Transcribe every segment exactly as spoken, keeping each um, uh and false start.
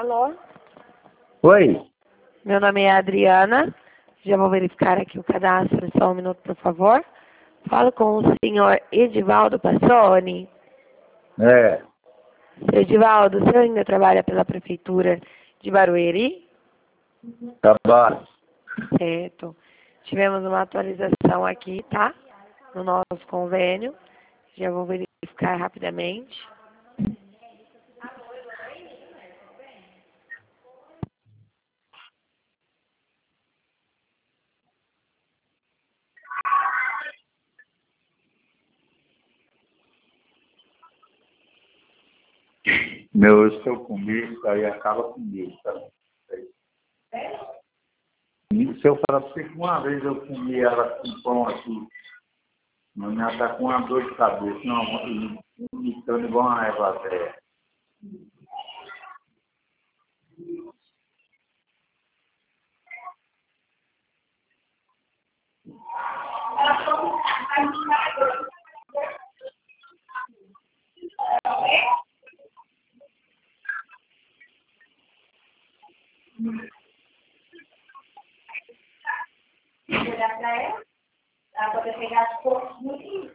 Alô? Oi? Meu nome é Adriana. Já vou verificar aqui o cadastro. Só um minuto, por favor. Falo com o senhor Edivaldo Passoni. É, Seu Edivaldo, o senhor ainda trabalha pela Prefeitura de Barueri? trabalho. Certo. Tivemos uma atualização aqui, tá? No nosso convênio. Já vou verificar rapidamente. Meu, se eu comer, isso aí acaba comigo, sabe? Se eu falar pra você que uma vez eu comi ela com pão aqui, mas minha tá com uma dor de cabeça, não, vomitando igual uma raiva velha. Olhar para ela, para poder pegar as cores no livro.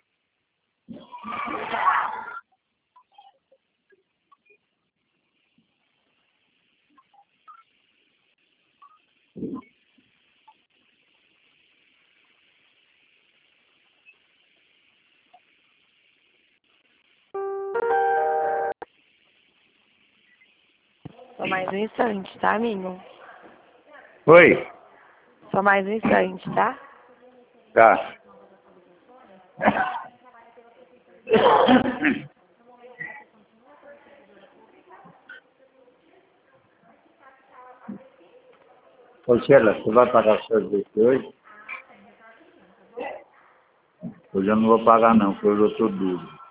Só mais um instante, tá, amigo? Oi? Só mais um instante, tá? Tá. Ô, Sheila, você vai pagar o sorvete hoje? Hoje eu não vou pagar não, porque hoje eu tô duro.